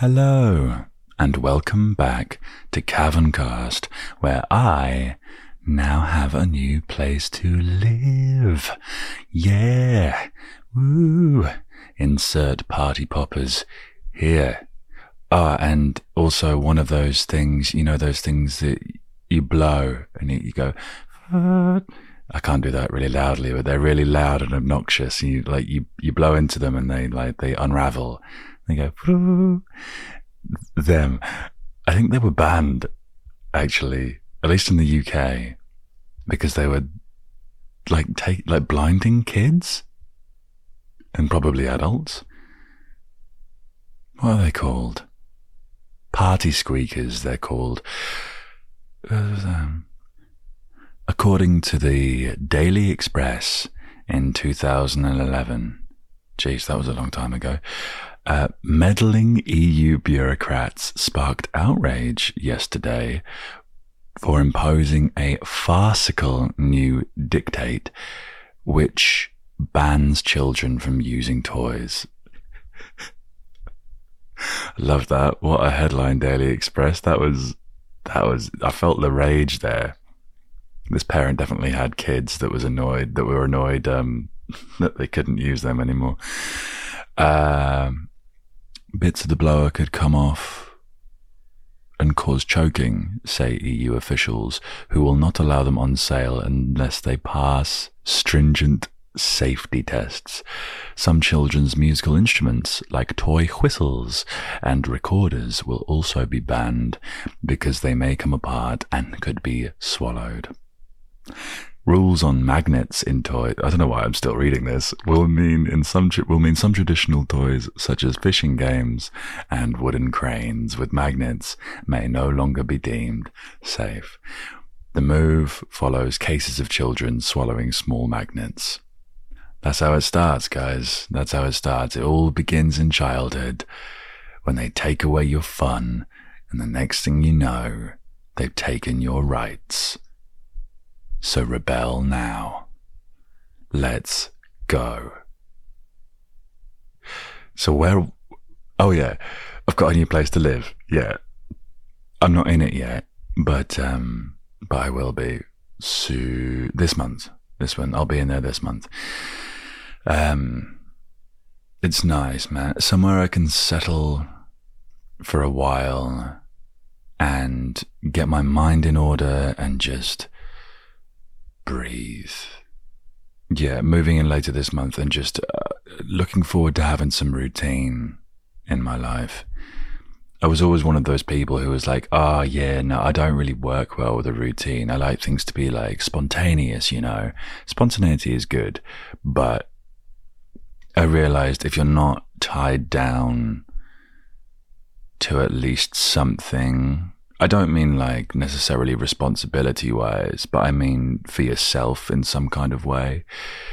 Hello, and welcome back to Caverncast, where I now have a new place to live. Yeah, woo! Insert party poppers here. And also one of those things, those things that you blow and you go, I can't do that really loudly, but they're really loud and obnoxious. You blow into them and they unravel. They go, them. I think they were banned, actually, at least in the UK, because they were blinding kids and probably adults. What are they called? Party squeakers, they're called. According to the Daily Express in 2011, geez, that was a long time ago, meddling EU bureaucrats sparked outrage yesterday for imposing a farcical new dictate which bans children from using toys. Love that. What a headline, Daily Express. That was, I felt the rage there. This parent definitely had kids that were annoyed that they couldn't use them anymore. Bits of the blower could come off and cause choking, say EU officials, who will not allow them on sale unless they pass stringent safety tests. Some children's musical instruments, like toy whistles and recorders, will also be banned because they may come apart and could be swallowed. Rules on magnets in toys, I don't know why I'm still reading this, will mean some traditional toys such as fishing games and wooden cranes with magnets may no longer be deemed safe. The move follows cases of children swallowing small magnets. That's how it starts, guys. That's how it starts. It all begins in childhood, when they take away your fun, and the next thing you know, they've taken your rights. So rebel now. Let's go. So oh yeah, I've got a new place to live. Yeah. I'm not in it yet, but I will be soon. This month. I'll be in there this month. It's nice, man. Somewhere I can settle for a while and get my mind in order and just breathe. Yeah, moving in later this month and just looking forward to having some routine in my life. I was always one of those people who was like, I don't really work well with a routine. I like things to be like spontaneous, Spontaneity is good, but I realized if you're not tied down to at least something, I don't mean like necessarily responsibility wise, but I mean for yourself in some kind of way.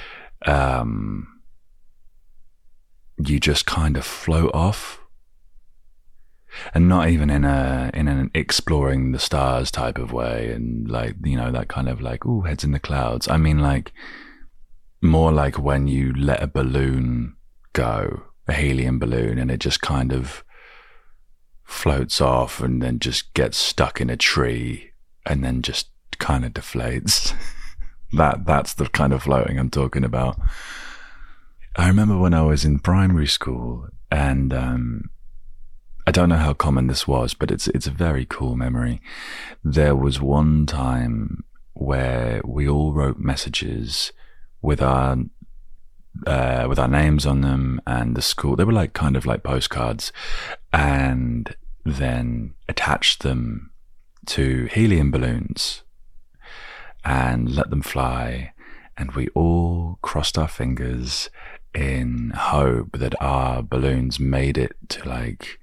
You just kind of float off, and not even in an exploring the stars type of way, and that kind of like, ooh, heads in the clouds. I mean like more like when you let a balloon go, a helium balloon, and it just kind of floats off and then just gets stuck in a tree and then just kind of deflates. That's the kind of floating I'm talking about. I remember when I was in primary school, and I don't know how common this was, but it's a very cool memory. There was one time where we all wrote messages with our names on them and the school. They were like kind of like postcards, and then attached them to helium balloons and let them fly. And we all crossed our fingers in hope that our balloons made it to like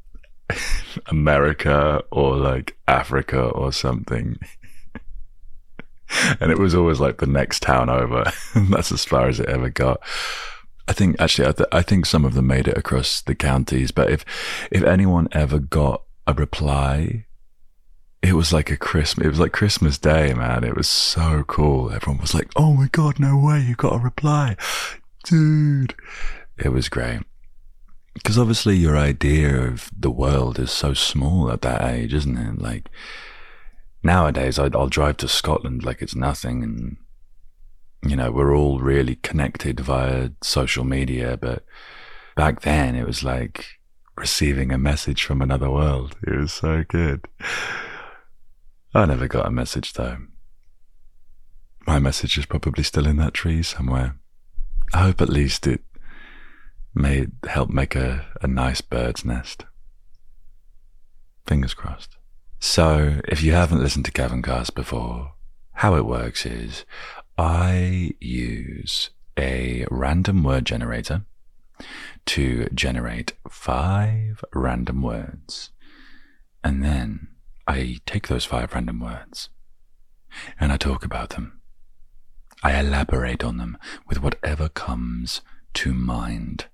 America or like Africa or something. And it was always like the next town over. That's as far as it ever got. I think some of them made it across the counties, but if anyone ever got a reply, it was like Christmas Day, man. It was so cool. Everyone was like, oh my God, no way, you got a reply. Dude. It was great. Because obviously your idea of the world is so small at that age, isn't it? Like, nowadays I'll drive to Scotland like it's nothing, and, you know, we're all really connected via social media, but back then it was like receiving a message from another world. It was so good. I never got a message though. My message is probably still in that tree somewhere. I hope at least it may help make a nice bird's nest. Fingers crossed. So, if you haven't listened to Caverncast before, how it works is I use a random word generator to generate 5 random words. And then I take those 5 random words and I talk about them. I elaborate on them with whatever comes to mind.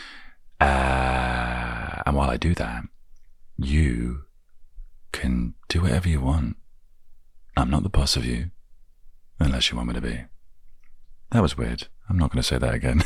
And while I do that, you can do whatever you want. I'm not the boss of you, unless you want me to be. That was weird. I'm not going to say that again.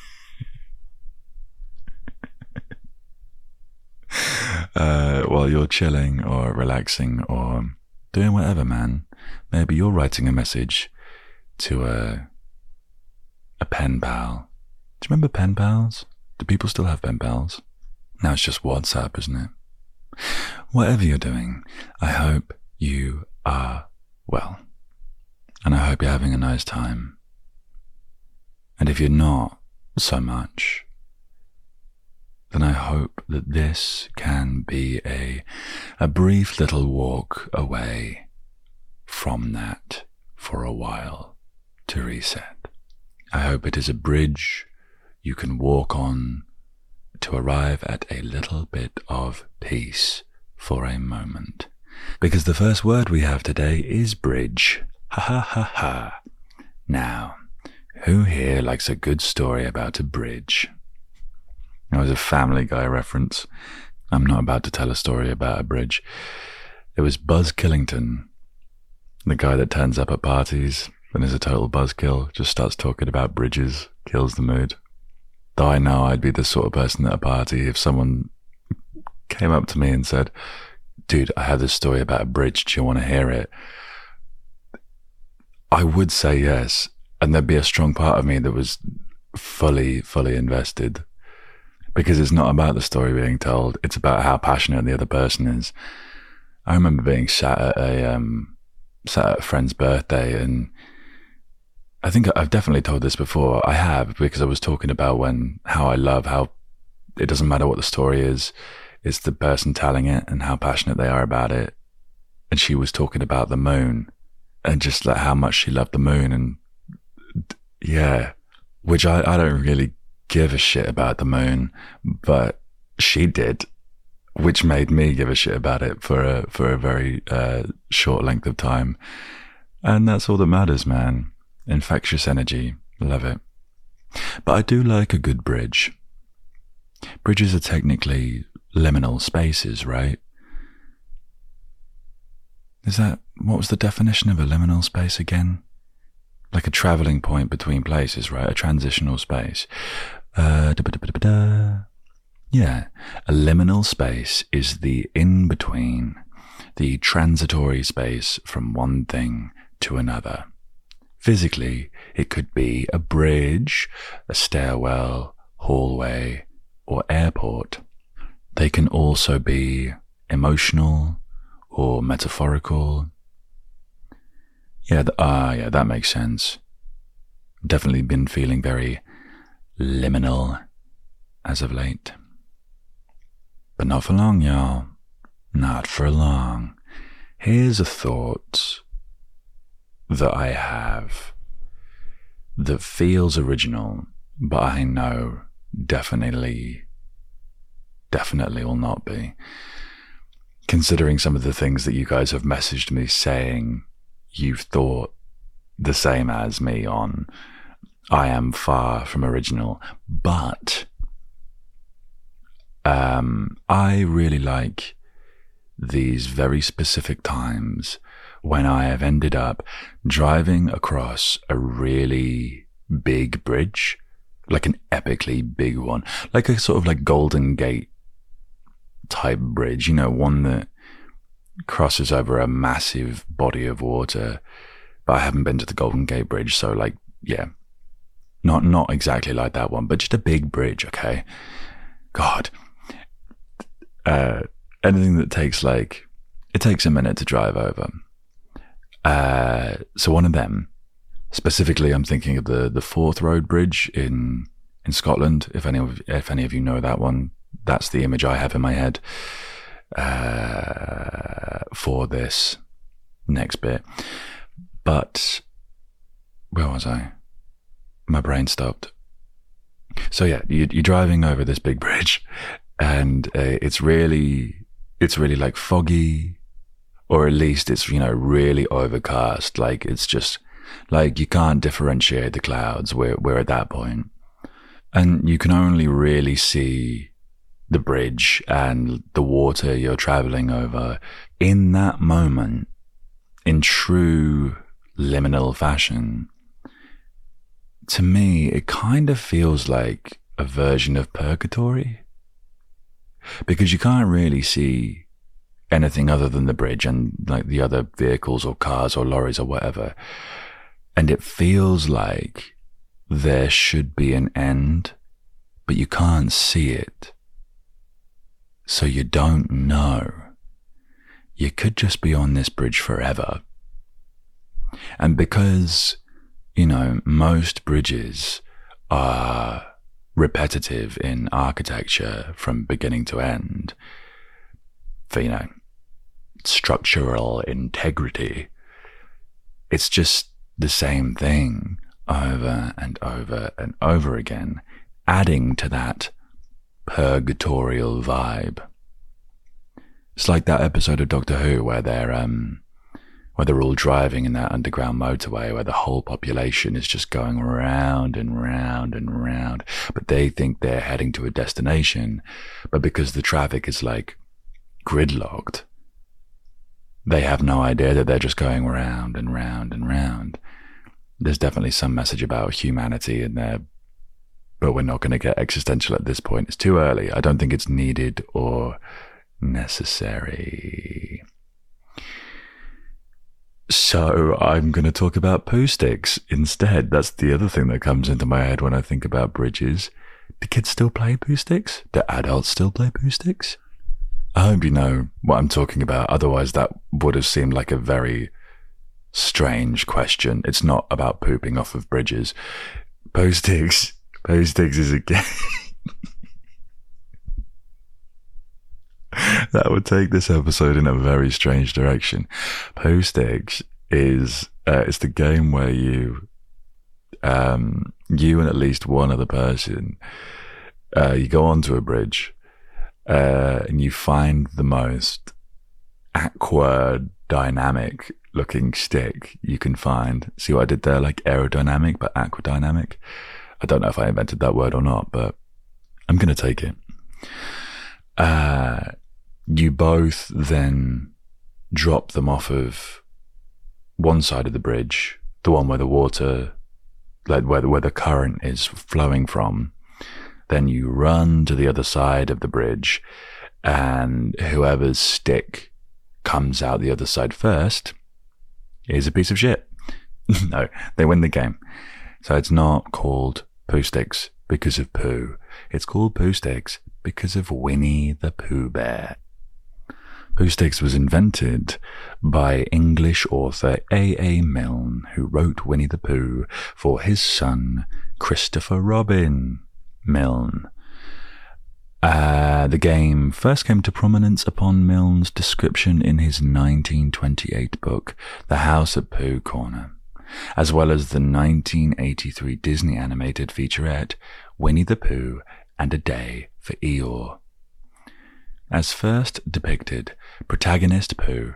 While you're chilling or relaxing or doing whatever, man, maybe you're writing a message to a pen pal. Do you remember pen pals? Do people still have pen pals? Now it's just WhatsApp, isn't it? Whatever you're doing, I hope you are well. And I hope you're having a nice time. And if you're not so much, then I hope that this can be a brief little walk away from that for a while to reset. I hope it is a bridge you can walk on to arrive at a little bit of peace for a moment. Because the first word we have today is bridge. Ha ha ha ha. Now, who here likes a good story about a bridge? That was a Family Guy reference. I'm not about to tell a story about a bridge. It was Buzz Killington, the guy that turns up at parties and is a total buzzkill, just starts talking about bridges, kills the mood. Though I know I'd be the sort of person at a party if someone came up to me and said, dude, I have this story about a bridge, do you want to hear it? I would say yes, and there'd be a strong part of me that was fully invested. Because it's not about the story being told, it's about how passionate the other person is. I remember being sat at a friend's birthday, and I think I've definitely told this before. I have, because I was talking about how I love how it doesn't matter what the story is, it's the person telling it and how passionate they are about it. And she was talking about the moon and just like how much she loved the moon, and yeah, which I don't really give a shit about the moon, but she did, which made me give a shit about it for a very short length of time. And that's all that matters, man. Infectious energy. Love it. But I do like a good bridge. Bridges are technically liminal spaces, right? What was the definition of a liminal space again? Like a traveling point between places, right? A transitional space. Yeah. A liminal space is the in-between, the transitory space from one thing to another. Physically, it could be a bridge, a stairwell, hallway, or airport. They can also be emotional or metaphorical. Yeah, that makes sense. Definitely been feeling very liminal as of late. But not for long, y'all. Not for long. Here's a thought that I have that feels original, but I know definitely will not be. Considering some of the things that you guys have messaged me saying you've thought the same as me on, I am far from original, but I really like these very specific times when I have ended up driving across a really big bridge like an epically big one, like a sort of like Golden Gate type bridge, one that crosses over a massive body of water. But I haven't been to the Golden Gate Bridge, so like, yeah, not exactly like that one, but just a big bridge, okay? God. Anything that takes it takes a minute to drive over. So one of them, specifically I'm thinking of the Forth Road Bridge in Scotland. If any of you know that one, that's the image I have in my head for this next bit. But where was I? My brain stopped. So yeah, you're driving over this big bridge, and it's really like foggy, or at least it's really overcast. Like it's just like you can't differentiate the clouds. We're at that point, and you can only really see the bridge and the water you're traveling over in that moment, in true liminal fashion. To me, it kind of feels like a version of purgatory, because you can't really see anything other than the bridge and like the other vehicles or cars or lorries or whatever. And it feels like there should be an end, but you can't see it. So you don't know. You could just be on this bridge forever. And because, most bridges are repetitive in architecture from beginning to end, for, structural integrity, it's just the same thing over and over and over again, adding to that purgatorial vibe. It's like that episode of Doctor Who where they're all driving in that underground motorway where the whole population is just going round and round and round, but they think they're heading to a destination, but because the traffic is like gridlocked, they have no idea that they're just going round and round and round. There's definitely some message about humanity in there, but we're not going to get existential at this point. It's too early. I don't think it's needed or necessary. So I'm going to talk about poo sticks instead. That's the other thing that comes into my head when I think about bridges. Do kids still play poo sticks? Do adults still play poo sticks? I hope you know what I'm talking about. Otherwise, that would have seemed like a very strange question. It's not about pooping off of bridges. Poo sticks is a game. That would take this episode in a very strange direction. Poo sticks is it's the game where you and at least one other person, you go onto a bridge and you find the most aquadynamic looking stick you can find. See what I did there? Like aerodynamic, but aquadynamic. I don't know if I invented that word or not, but I'm going to take it. You both then drop them off of one side of the bridge, the one where the water, like where the current is flowing from. Then you run to the other side of the bridge, and whoever's stick comes out the other side first is a piece of shit. No, they win the game. So it's not called poo sticks because of poo. It's called poo sticks because of Winnie the Pooh Bear. Poo sticks was invented by English author A.A. Milne, who wrote Winnie the Pooh for his son, Christopher Robin Milne. The game first came to prominence upon Milne's description in his 1928 book, The House at Pooh Corner, as well as the 1983 Disney animated featurette, Winnie the Pooh and a Day for Eeyore. As first depicted, Protagonist Pooh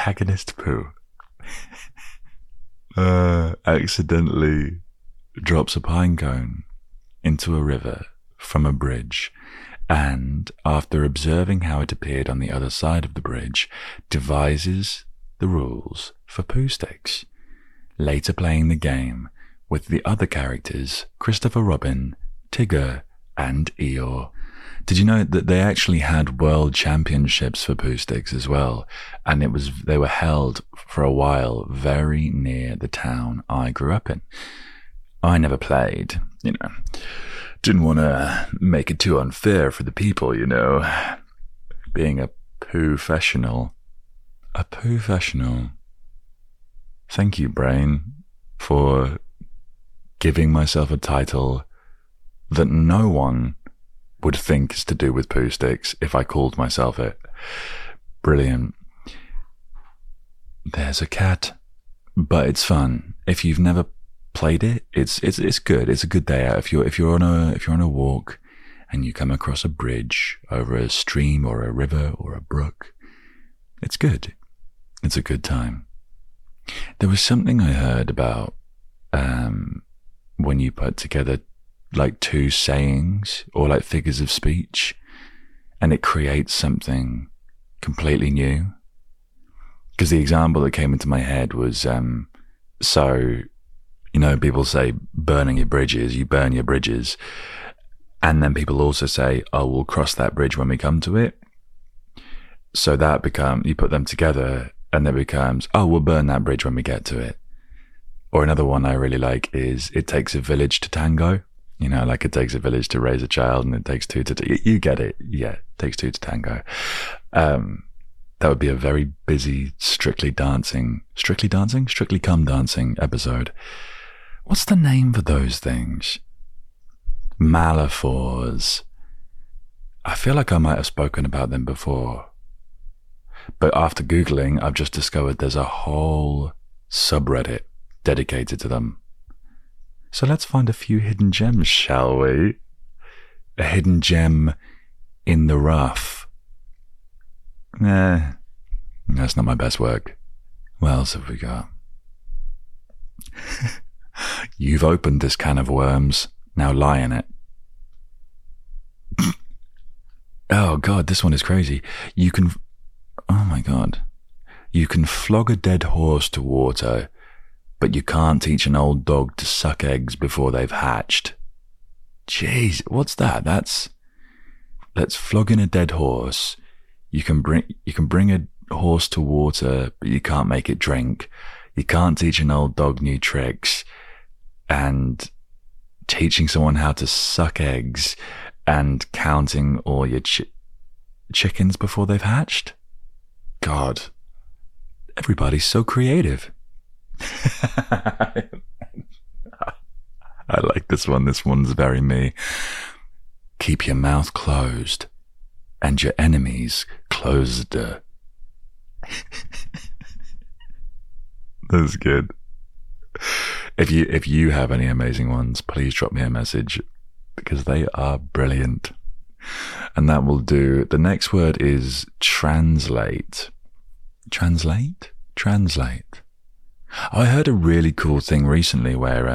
accidentally drops a pine cone into a river from a bridge, and after observing how it appeared on the other side of the bridge, devises the rules for poo sticks, later playing the game with the other characters, Christopher Robin Tigger, and Eeyore. Did you know that they actually had world championships for poo sticks as well? And they were held for a while very near the town I grew up in. I never played, didn't want to make it too unfair for the people, being a poo-fessional. A poo-fessional. Thank you, brain, for giving myself a title that no one would think is to do with poo sticks if I called myself it. Brilliant. There's a cat, but it's fun. If you've never played it, it's good. It's a good day out. If you're on a walk and you come across a bridge over a stream or a river or a brook, it's good. It's a good time. There was something I heard about when you put together like two sayings or like figures of speech and it creates something completely new. Because the example that came into my head was, people say burning your bridges, you burn your bridges. And then people also say, oh, we'll cross that bridge when we come to it. So you put them together and it becomes, oh, we'll burn that bridge when we get to it. Or another one I really like is, it takes a village to tango. Like it takes a village to raise a child and it takes two to, you get it. Yeah, it takes two to tango. That would be a very busy Strictly Come Dancing episode. What's the name for those things? Malaphors. I feel like I might have spoken about them before. But after Googling, I've just discovered there's a whole subreddit dedicated to them. So let's find a few hidden gems, shall we? A hidden gem in the rough. That's not my best work. What else have we got? You've opened this can of worms. Now lie in it. Oh God, this one is crazy. Oh my God. You can flog a dead horse to water, but you can't teach an old dog to suck eggs before they've hatched. Jeez, what's that? That's flogging a dead horse. You can bring a horse to water, but you can't make it drink. You can't teach an old dog new tricks. And teaching someone how to suck eggs and counting all your chickens before they've hatched. God, everybody's so creative. I like this one. This one's very me. Keep your mouth closed and your enemies closed. That's good. If you have any amazing ones, please drop me a message because they are brilliant. And that will do. The next word is translate. Translate? Translate. I heard a really cool thing recently where,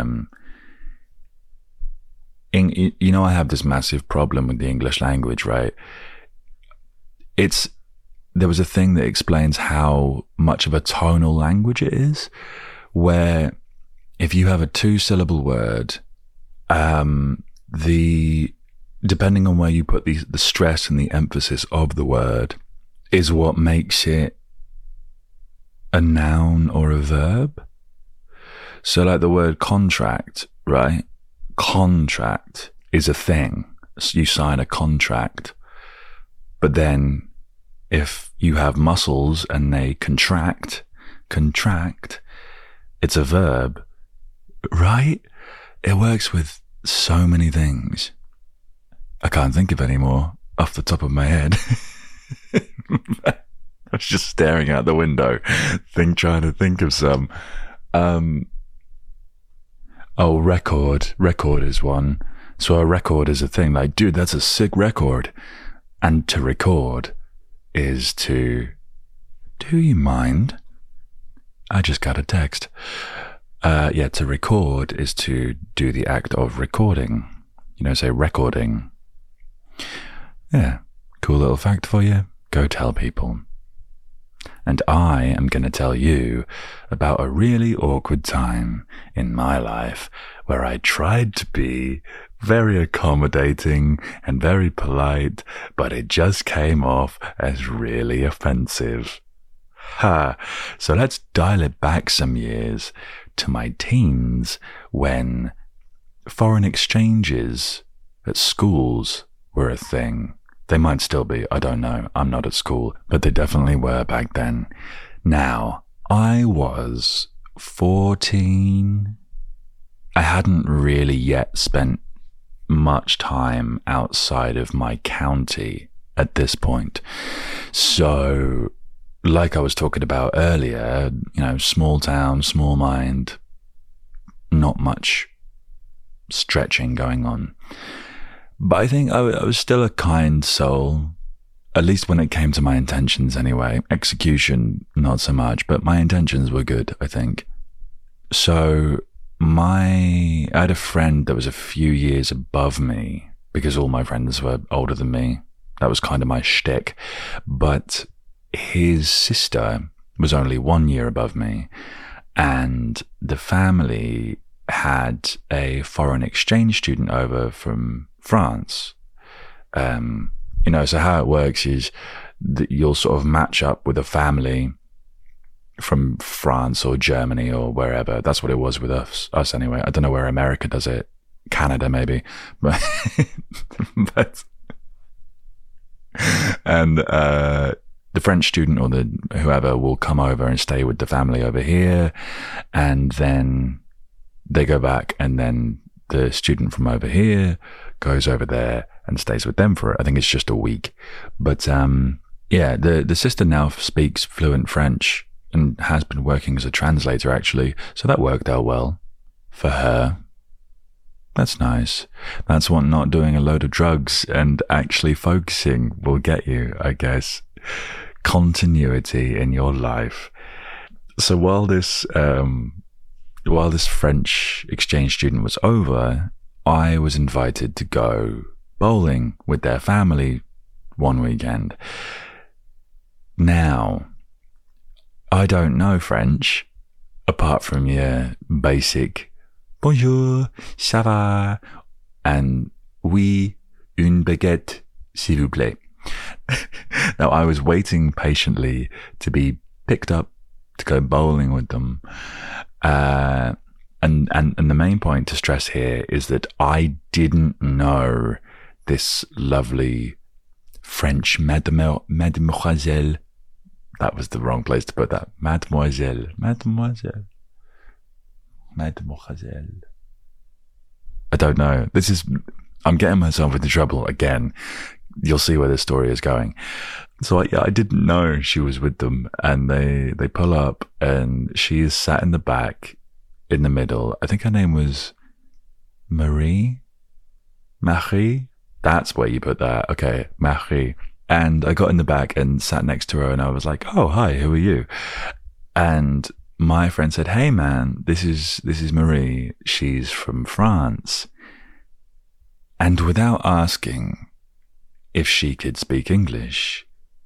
I have this massive problem with the English language, right? There was a thing that explains how much of a tonal language it is, where if you have a 2-syllable word, depending on where you put the stress and the emphasis of the word is what makes it a noun or a verb. So like the word contract, right? Contract is a thing. So you sign a contract. But then if you have muscles and they contract, it's a verb, right? It works with so many things. I can't think of any more off the top of my head. I was just staring out the window, trying to think of some. Record. Record is one. So a record is a thing. Like, dude, that's a sick record. And to record is to... Do you mind? I just got a text. To record is to do the act of recording. Say recording. Yeah, cool little fact for you. Go tell people. And I am going to tell you about a really awkward time in my life where I tried to be very accommodating and very polite, but it just came off as really offensive. So let's dial it back some years to my teens when foreign exchanges at schools were a thing. They might still be, I don't know. I'm not at school, but they definitely were back then. Now, I was 14. I hadn't really yet spent much time outside of my county at this point. So, like I was talking about earlier, small town, small mind, not much stretching going on. But I think I was still a kind soul, at least when it came to my intentions anyway. Execution, not so much, but my intentions were good, I think. So I had a friend that was a few years above me, because all my friends were older than me. That was kind of my shtick. But his sister was only 1 year above me, and the family had a foreign exchange student over from France. So how it works is that you'll sort of match up with a family from France or Germany or wherever. That's what it was with us anyway. I don't know where America does it. Canada maybe. But and the French student or the whoever will come over and stay with the family over here, and then they go back, and then the student from over here goes over there and stays with them for, I think it's just a week. But the sister now speaks fluent French and has been working as a translator actually, so that worked out well for her. That's nice. That's what not doing a load of drugs and actually focusing will get you, I guess. Continuity in your life. So while this French exchange student was over, I was invited to go bowling with their family one weekend. Now, I don't know French, apart from your basic bonjour, ça va, and oui, une baguette, s'il vous plaît. Now, I was waiting patiently to be picked up to go bowling with them. And the main point to stress here is that I didn't know this lovely French mademoiselle. That was the wrong place to put that. Mademoiselle. I don't know. I'm getting myself into trouble again. You'll see where this story is going. So I didn't know she was with them, and they pull up and she is sat in the back in the middle. I think her name was Marie. That's where you put that. Okay, Marie. And I got in the back and sat next to her, and I was like, "Oh, hi, who are you?" And my friend said, "Hey man, this is Marie. She's from France." And without asking if she could speak English,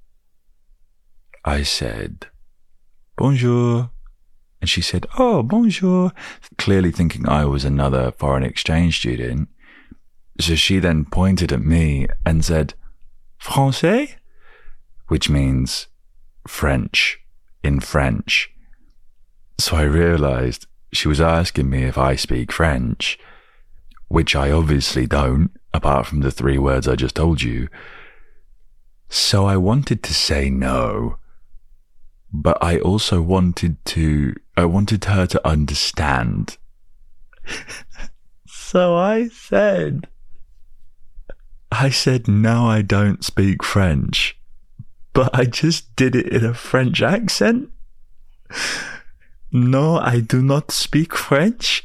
I said, "Bonjour." And she said, "Oh, bonjour," clearly thinking I was another foreign exchange student. So she then pointed at me and said, "Français?" which means French in French. So I realized she was asking me if I speak French, which I obviously don't, apart from the 3 words I just told you. So I wanted to say no, but I also wanted her to understand. So I said, "No, I don't speak French," but I just did it in a French accent. "No, I do not speak French."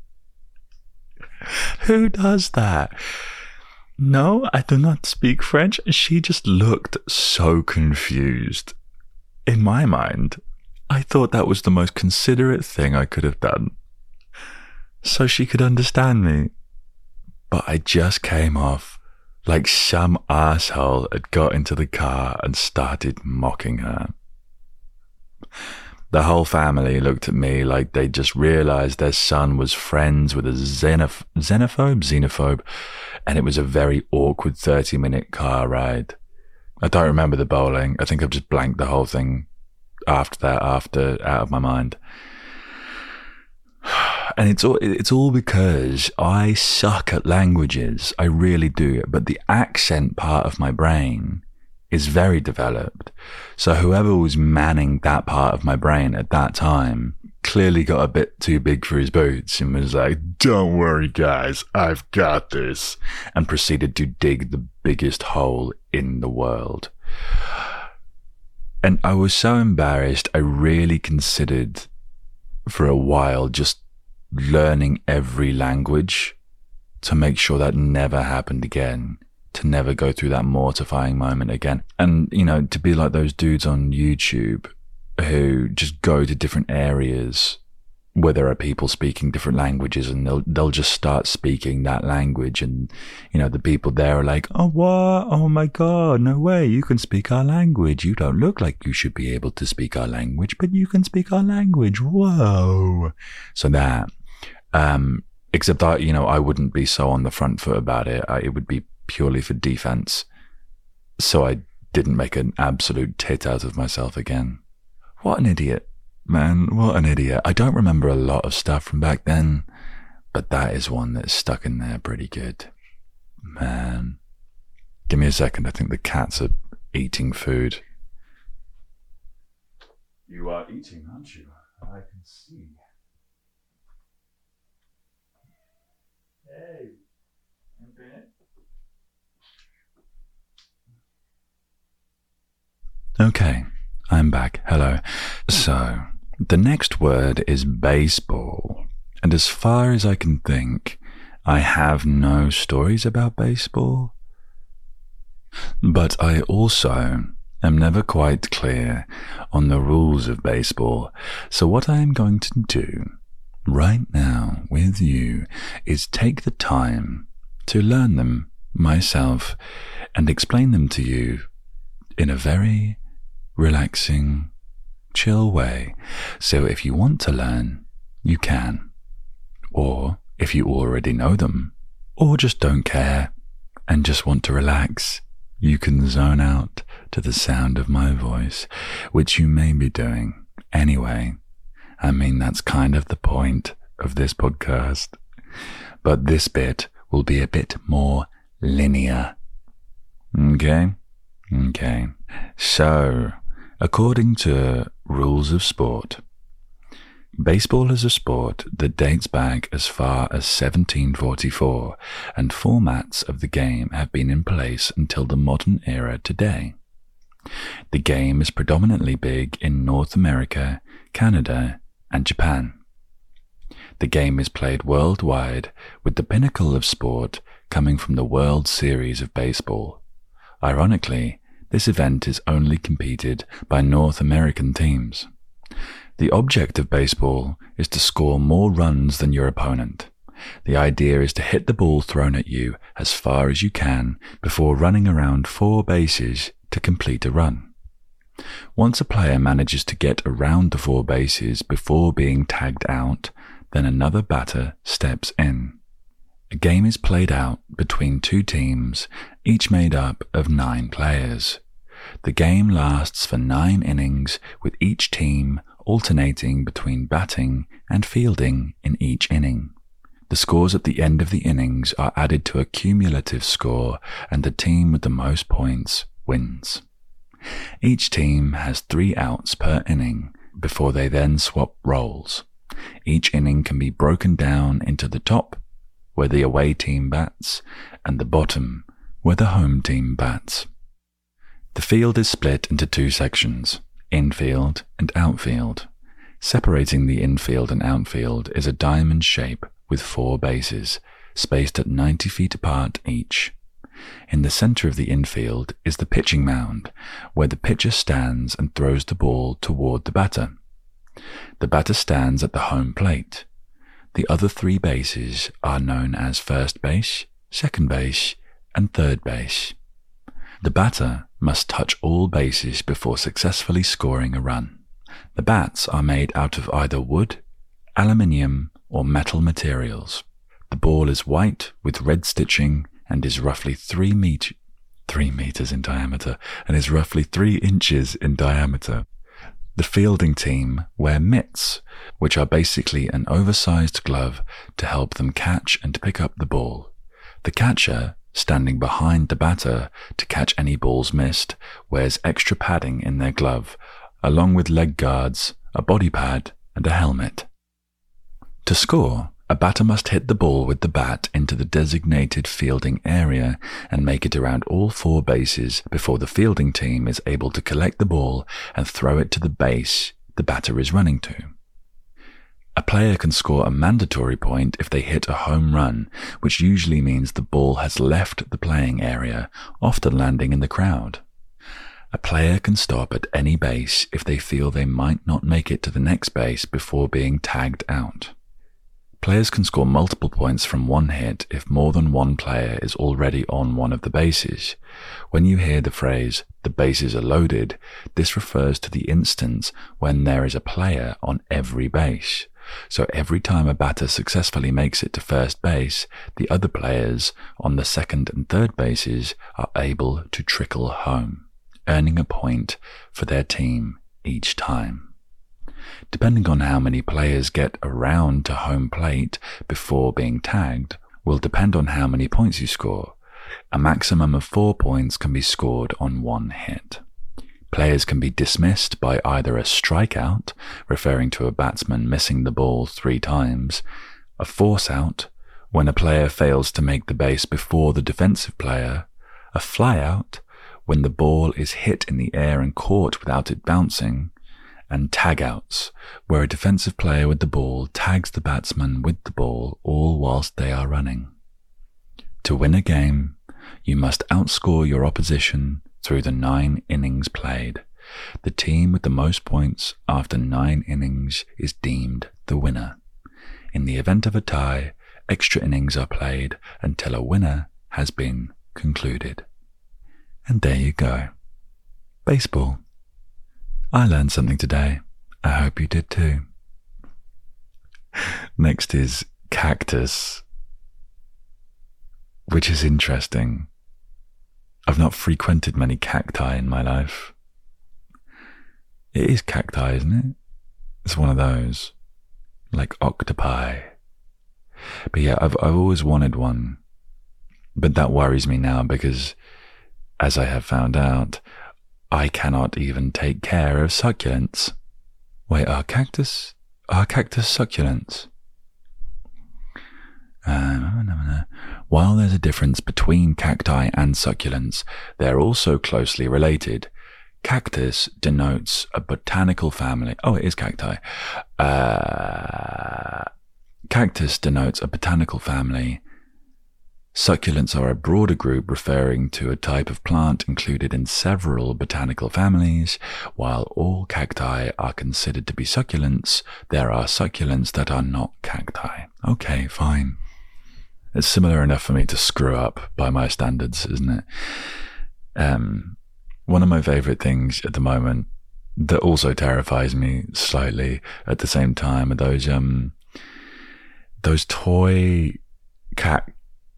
Who does that? "No, I do not speak French." She just looked so confused. In my mind, I thought that was the most considerate thing I could have done, so she could understand me. But I just came off like some asshole had got into the car and started mocking her. The whole family looked at me like they just realized their son was friends with a xenophobe, and it was a very awkward 30-minute car ride. I don't remember the bowling. I think I've just blanked the whole thing after out of my mind. And it's all because I suck at languages. I really do. But the accent part of my brain is very developed. So whoever was manning that part of my brain at that time clearly got a bit too big for his boots and was like, "Don't worry, guys, I've got this," and proceeded to dig the biggest hole in the world. And I was so embarrassed, I really considered for a while just learning every language to make sure that never happened again, to never go through that mortifying moment again. And, you know, to be like those dudes on YouTube who just go to different areas where there are people speaking different languages, and they'll just start speaking that language, and, you know, the people there are like, "Oh, what? Oh my God, no way, you can speak our language. You don't look like you should be able to speak our language, but you can speak our language. Whoa." So that, except I, you know, I wouldn't be so on the front foot about it. It would be purely for defense. So I didn't make an absolute tit out of myself again. What an idiot. Man, what an idiot. I don't remember a lot of stuff from back then, but that is one that's stuck in there pretty good. Man. Give me a second. I think the cats are eating food. You are eating, aren't you? I can see. Hey. Okay, I'm back. Hello. So, the next word is baseball. And as far as I can think, I have no stories about baseball. But I also am never quite clear on the rules of baseball. So what I am going to do right now with you is take the time to learn them myself and explain them to you in a very relaxing, chill way. So if you want to learn, you can. Or if you already know them, or just don't care and just want to relax, you can zone out to the sound of my voice, which you may be doing anyway. I mean, that's kind of the point of this podcast. But this bit will be a bit more linear. Okay? Okay. So, according to rules of sport, baseball is a sport that dates back as far as 1744, and formats of the game have been in place until the modern era today. The game is predominantly big in North America, Canada, and Japan. The game is played worldwide, with the pinnacle of sport coming from the World Series of Baseball. Ironically, this event is only competed by North American teams. The object of baseball is to score more runs than your opponent. The idea is to hit the ball thrown at you as far as you can before running around 4 bases to complete a run. Once a player manages to get around the 4 bases before being tagged out, then another batter steps in. A game is played out between 2 teams, each made up of 9 players. The game lasts for 9 innings, with each team alternating between batting and fielding in each inning. The scores at the end of the innings are added to a cumulative score, and the team with the most points wins. Each team has 3 outs per inning before they then swap roles. Each inning can be broken down into the top, where the away team bats, and the bottom, where the home team bats. The field is split into 2 sections, infield and outfield. Separating the infield and outfield is a diamond shape with 4 bases, spaced at 90 feet apart each. In the center of the infield is the pitching mound, where the pitcher stands and throws the ball toward the batter. The batter stands at the home plate. The other 3 bases are known as first base, second base, and third base. The batter must touch all bases before successfully scoring a run. The bats are made out of either wood, aluminium, or metal materials. The ball is white with red stitching and is roughly 3 meters in diameter and is roughly 3 inches in diameter. The fielding team wear mitts, which are basically an oversized glove to help them catch and pick up the ball. The catcher, standing behind the batter to catch any balls missed, wears extra padding in their glove, along with leg guards, a body pad, and a helmet. To score, a batter must hit the ball with the bat into the designated fielding area and make it around all 4 bases before the fielding team is able to collect the ball and throw it to the base the batter is running to. A player can score a mandatory point if they hit a home run, which usually means the ball has left the playing area, often landing in the crowd. A player can stop at any base if they feel they might not make it to the next base before being tagged out. Players can score multiple points from one hit if more than one player is already on one of the bases. When you hear the phrase, "the bases are loaded," this refers to the instance when there is a player on every base. So every time a batter successfully makes it to first base, the other players on the second and third bases are able to trickle home, earning a point for their team each time. Depending on how many players get around to home plate before being tagged will depend on how many points you score. A maximum of 4 points can be scored on one hit. Players can be dismissed by either a strikeout, referring to a batsman missing the ball 3 times, a force out, when a player fails to make the base before the defensive player, a fly out, when the ball is hit in the air and caught without it bouncing, and tag-outs, where a defensive player with the ball tags the batsman with the ball all whilst they are running. To win a game, you must outscore your opposition through the 9 innings played. The team with the most points after 9 innings is deemed the winner. In the event of a tie, extra innings are played until a winner has been concluded. And there you go. Baseball. I learned something today. I hope you did too. Next is cactus, which is interesting. I've not frequented many cacti in my life. It is cacti, isn't it? It's one of those, like octopi. But yeah, I've always wanted one. But that worries me now because, as I have found out, I cannot even take care of succulents. Wait, are cactus succulents? While there's a difference between cacti and succulents, they're also closely related. Cactus denotes a botanical family. Oh, it is cacti. Cactus denotes a botanical family. Succulents are a broader group referring to a type of plant included in several botanical families. While all cacti are considered to be succulents, there are succulents that are not cacti. Okay, fine. It's similar enough for me to screw up by my standards, isn't it? One of my favorite things at the moment that also terrifies me slightly at the same time are those toy cacti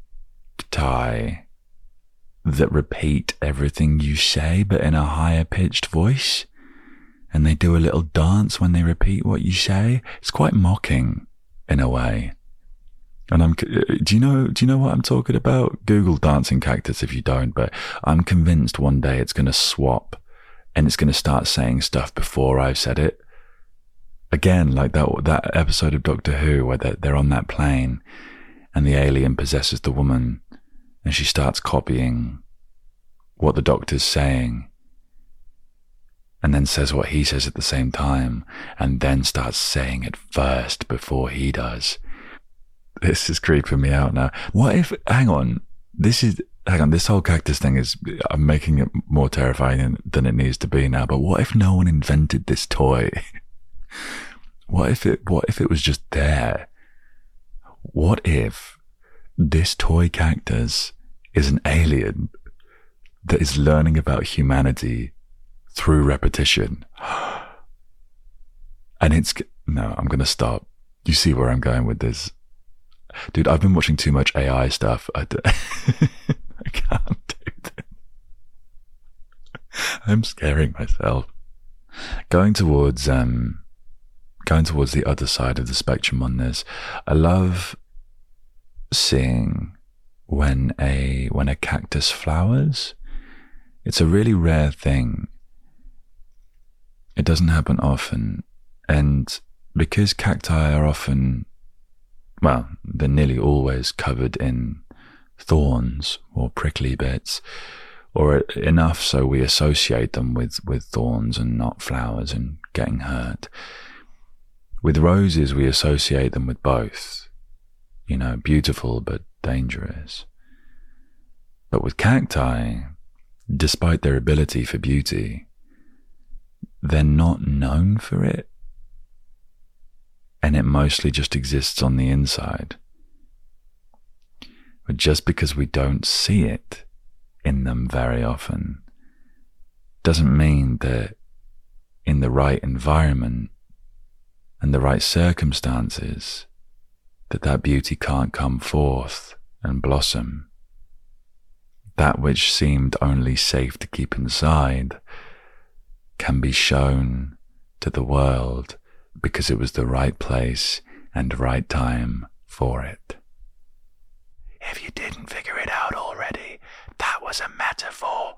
that repeat everything you say but in a higher pitched voice, and they do a little dance when they repeat what you say. It's quite mocking in a way. And do you know what I'm talking about? Google dancing cactus if you don't, but I'm convinced one day it's going to swap and it's going to start saying stuff before I've said it. Again, like that episode of Doctor Who where they're on that plane and the alien possesses the woman and she starts copying what the doctor's saying and then says what he says at the same time and then starts saying it first before he does. This is creeping me out now. What if, this whole cactus thing I'm making it more terrifying than it needs to be now, but what if no one invented this toy? What if it was just there? What if this toy cactus is an alien that is learning about humanity through repetition? And no, I'm going to stop. You see where I'm going with this. Dude, I've been watching too much AI stuff. I can't do this. I'm scaring myself. Going towards the other side of the spectrum on this, I love seeing when a cactus flowers. It's a really rare thing. It doesn't happen often, and because cacti are often, well, they're nearly always covered in thorns or prickly bits, or enough so we associate them with thorns and not flowers and getting hurt. With roses, we associate them with both, beautiful but dangerous. But with cacti, despite their ability for beauty, they're not known for it, and it mostly just exists on the inside. But just because we don't see it in them very often doesn't mean that in the right environment and the right circumstances that beauty can't come forth and blossom. That which seemed only safe to keep inside can be shown to the world because it was the right place and right time for it. If you didn't figure it out already, that was a metaphor.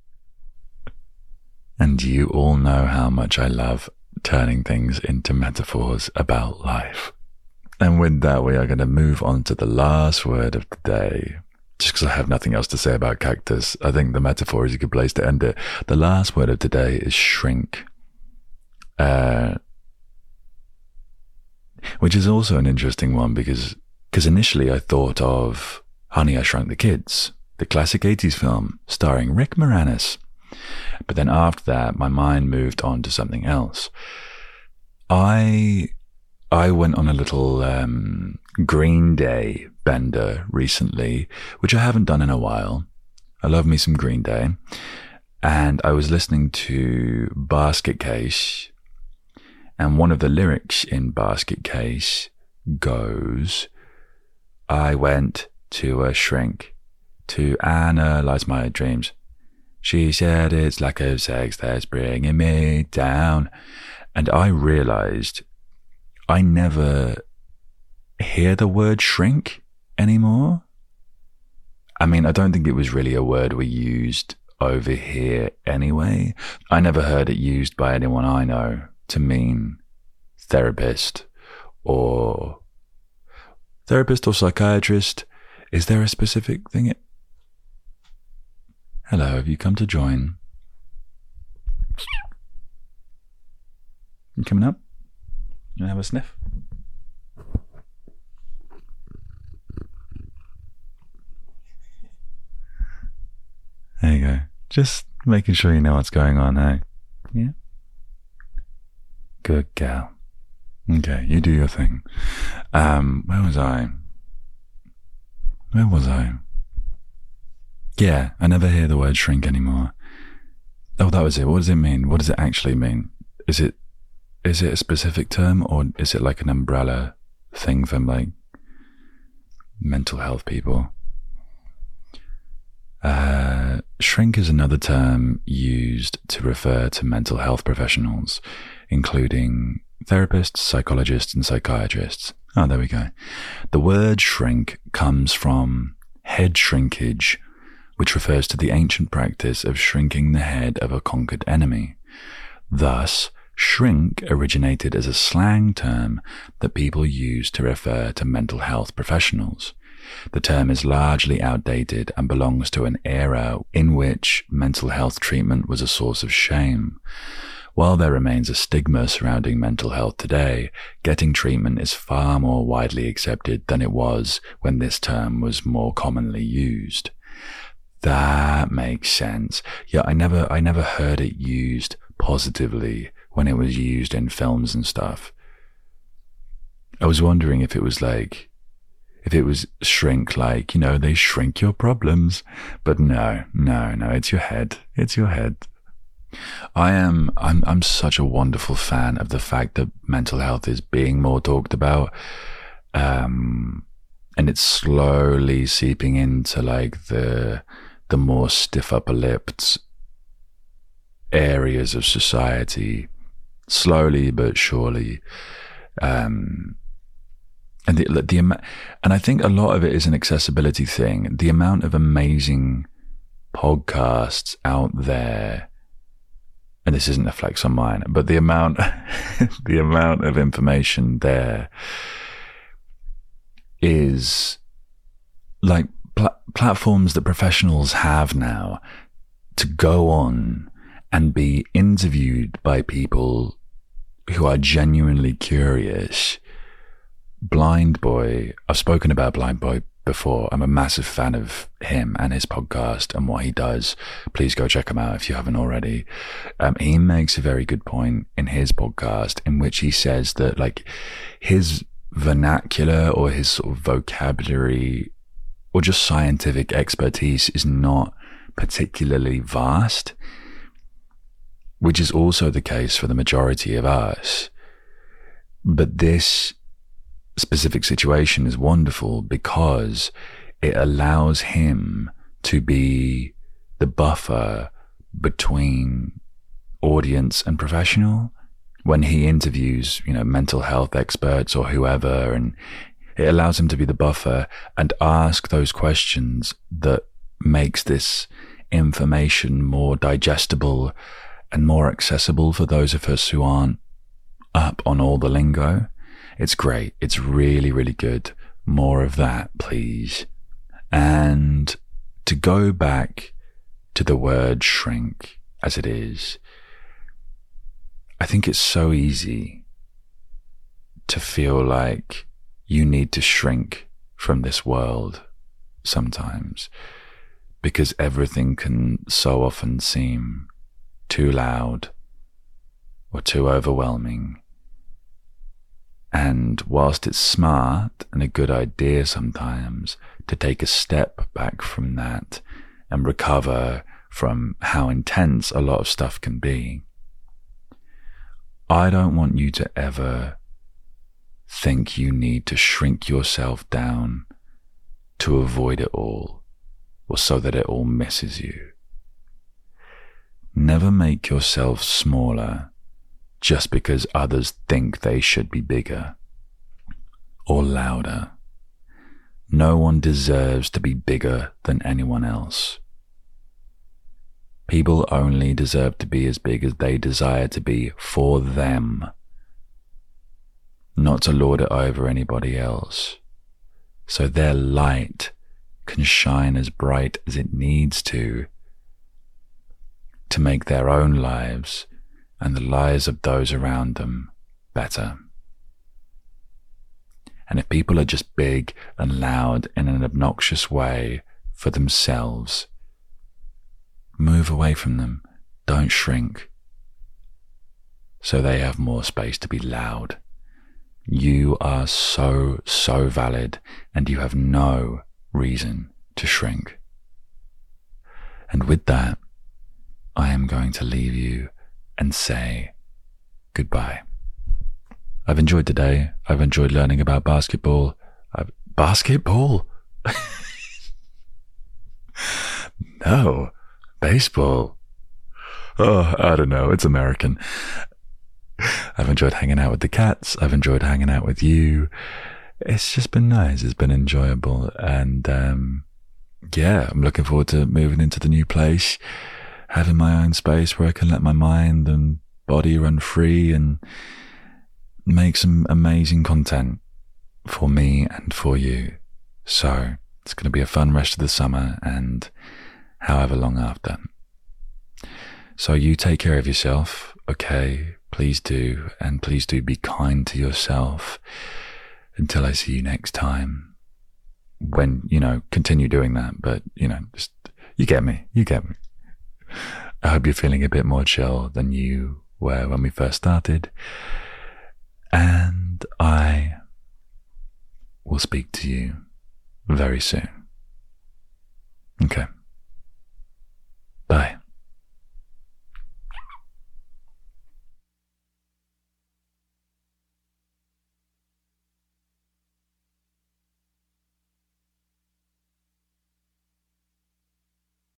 And you all know how much I love turning things into metaphors about life. And with that, we are going to move on to the last word of the day. Just because I have nothing else to say about cactus, I think the metaphor is a good place to end it. The last word of today is shrink. Which is also an interesting one because initially I thought of Honey, I Shrunk the Kids, the classic 80s film starring Rick Moranis. But then after that, my mind moved on to something else. I went on a little Green Day bender recently, which I haven't done in a while. I love me some Green Day. And I was listening to Basket Case, and one of the lyrics in Basket Case goes, I went to a shrink to analyze my dreams. She said it's lack of sex that's bringing me down. And I realized I never hear the word shrink anymore. I mean, I don't think it was really a word we used over here anyway. I never heard it used by anyone I know to mean therapist or psychiatrist. Is there a specific thing? Hello, have you come to join? You coming up? You want to have a sniff? There you go. Just making sure you know what's going on, eh? Yeah? Good gal. Okay, you do your thing. Where was I? Yeah, I never hear the word shrink anymore. Oh, that was it. What does it mean? What does it actually mean? Is it a specific term, or is it like an umbrella thing for like mental health people? Shrink is another term used to refer to mental health professionals, including therapists, psychologists, and psychiatrists. Oh, there we go. The word shrink comes from head shrinkage, which refers to the ancient practice of shrinking the head of a conquered enemy. Thus, shrink originated as a slang term that people use to refer to mental health professionals. The term is largely outdated and belongs to an era in which mental health treatment was a source of shame. While there remains a stigma surrounding mental health today, getting treatment is far more widely accepted than it was when this term was more commonly used. That makes sense. Yeah, I never heard it used positively when it was used in films and stuff. I was wondering if it was shrink, like, they shrink your problems. But no, it's your head. It's your head. I'm such a wonderful fan of the fact that mental health is being more talked about. And it's slowly seeping into like the more stiff upper lipped areas of society, slowly but surely. And and I think a lot of it is an accessibility thing. The amount of amazing podcasts out there, and this isn't a flex on mine, but the amount of information there is like platforms that professionals have now to go on and be interviewed by people who are genuinely curious. Blind Boy, I've spoken about Blind Boy before. I'm a massive fan of him and his podcast and what he does. Please go check him out if you haven't already. He makes a very good point in his podcast in which he says that like his vernacular or his sort of vocabulary or just scientific expertise is not particularly vast, which is also the case for the majority of us. But this specific situation is wonderful because it allows him to be the buffer between audience and professional when he interviews, mental health experts or whoever, and it allows him to be the buffer and ask those questions that makes this information more digestible and more accessible for those of us who aren't up on all the lingo. It's great. It's really, really good. More of that, please. And to go back to the word shrink as it is, I think it's so easy to feel like you need to shrink from this world sometimes because everything can so often seem too loud or too overwhelming. And whilst it's smart and a good idea sometimes to take a step back from that and recover from how intense a lot of stuff can be, I don't want you to ever think you need to shrink yourself down to avoid it all or so that it all misses you. Never make yourself smaller just because others think they should be bigger or louder. No one deserves to be bigger than anyone else. People only deserve to be as big as they desire to be for them, not to lord it over anybody else, so their light can shine as bright as it needs to make their own lives and the lives of those around them better. And if people are just big and loud in an obnoxious way for themselves, move away from them. Don't shrink so they have more space to be loud. You are so, so valid, and you have no reason to shrink. And with that, I am going to leave you and say goodbye. I've enjoyed today. I've enjoyed learning about basketball. Basketball? No, baseball. Oh, I don't know. It's American. I've enjoyed hanging out with the cats. I've enjoyed hanging out with you. It's just been nice. It's been enjoyable. And yeah, I'm looking forward to moving into the new place, having my own space where I can let my mind and body run free and make some amazing content for me and for you. So it's going to be a fun rest of the summer and however long after. So you take care of yourself, okay? Please do. And please do be kind to yourself until I see you next time. When, continue doing that. But, just, you get me. I hope you're feeling a bit more chill than you were when we first started. And I will speak to you very soon. Okay.